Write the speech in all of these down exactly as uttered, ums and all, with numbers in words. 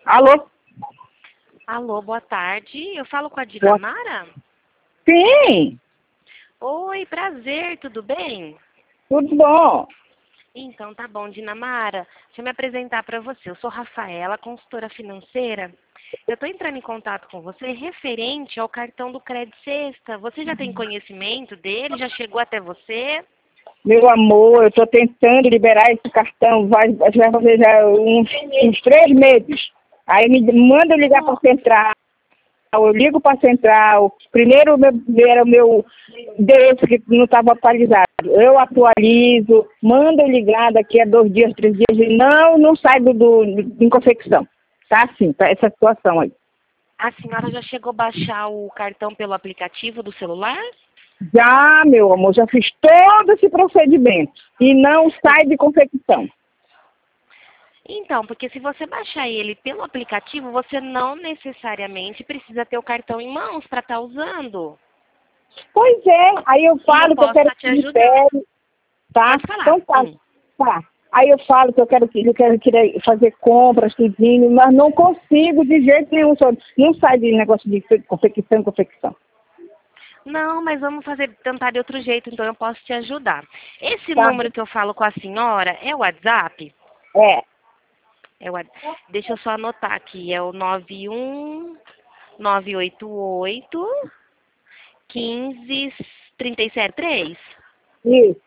Alô? Alô, boa tarde. Eu falo com a Boa- Dinamara? Sim, Oi, prazer, tudo bem? tudo bom. Então, tá bom, Dinamara. Deixa eu me apresentar para você. Eu sou Rafaela, consultora financeira. Eu estou entrando em contato com você referente ao cartão do Crédito Sexta. Você já tem conhecimento dele? Já chegou até você? Meu amor, eu estou tentando liberar esse cartão, vai, vai fazer já uns, uns três meses. Aí me manda eu ligar para a central, eu ligo para a central. Primeiro meu, era o meu endereço que não estava atualizado. Eu atualizo, mando eu ligar daqui a dois dias, três dias, e não, não sai do, do, em confecção. Tá assim, tá essa situação aí. A senhora já chegou a baixar o cartão pelo aplicativo do celular? Já, meu amor, já fiz todo esse procedimento e não sai de confecção. Então, porque se você baixar ele pelo aplicativo, você não necessariamente precisa ter o cartão em mãos para estar usando. Pois é, aí eu E eu falo que eu posso quero estar te que me ajudando. pegue, tá? Pode falar. Então tá, Hum. tá. Aí eu falo que eu quero que eu quero, querer fazer compras, tudinho, mas não consigo de jeito nenhum. Só, não sai de negócio de confecção, confecção. Não, mas vamos fazer, tentar de outro jeito, então eu posso te ajudar. Esse Tá? número que eu falo com a senhora é o WhatsApp? É, É o, Whats- Deixa eu só anotar aqui, é o nove um nove oito oito um cinco três sete três. isso.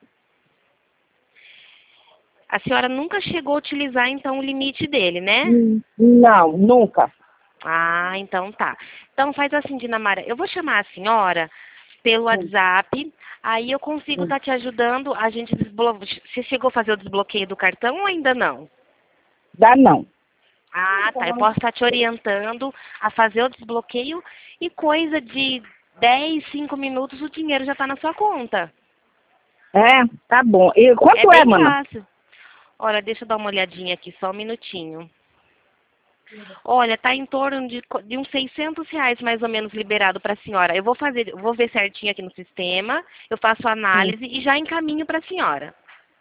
A senhora nunca chegou a utilizar, então, o limite dele, né? Hum, Não, nunca. Ah, então tá. Então faz assim, Dinamara, eu vou chamar a senhora pelo Hum, WhatsApp, aí eu consigo hum. estar te ajudando, a gente desbloqueia. Você chegou a fazer o desbloqueio do cartão ou ainda não? Dá não. Ah, tá. Eu posso estar te orientando a fazer o desbloqueio e coisa de dez, cinco minutos o dinheiro já está na sua conta. É, tá bom. E É quanto é, bem mana? fácil. Olha, deixa eu dar uma olhadinha aqui, só um minutinho. Olha, tá em torno de, co- de uns seiscentos reais mais ou menos liberado para a senhora. Eu vou fazer, eu vou ver certinho aqui no sistema, eu faço a Hum, análise e já encaminho para a senhora.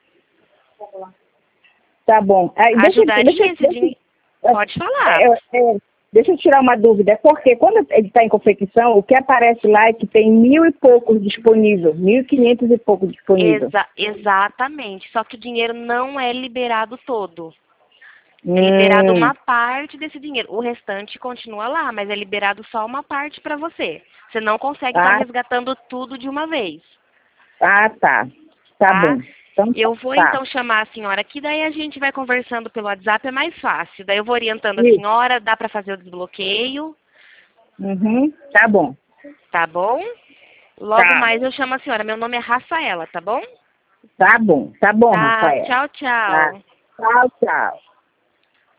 Tá bom. Aí, deixa, deixa, Ajudaria esse deixa, dinheiro? Pode falar. É, é, é, deixa eu tirar uma dúvida, porque quando ele está em confecção, o que aparece lá é que tem mil e poucos disponível, mil e quinhentos e pouco disponível. Exa exatamente. Só que o dinheiro não é liberado todo. É liberado Hum, uma parte desse dinheiro. O restante continua lá, mas é liberado só uma parte para você. Você não consegue estar ah, resgatando tudo de uma vez, ah, tá. Tá tá? bom. Então tá. Eu vou Tá. então chamar a senhora aqui, daí a gente vai conversando pelo WhatsApp, é mais fácil. Daí eu vou orientando a Isso. senhora, dá para fazer o desbloqueio, Uhum, tá bom. tá bom? Logo Tá. mais eu chamo a senhora. Meu nome é Rafaela, tá bom? Tá bom. Tá bom, Tá, Rafael. tchau, Tá. tchau. Tchau, tchau.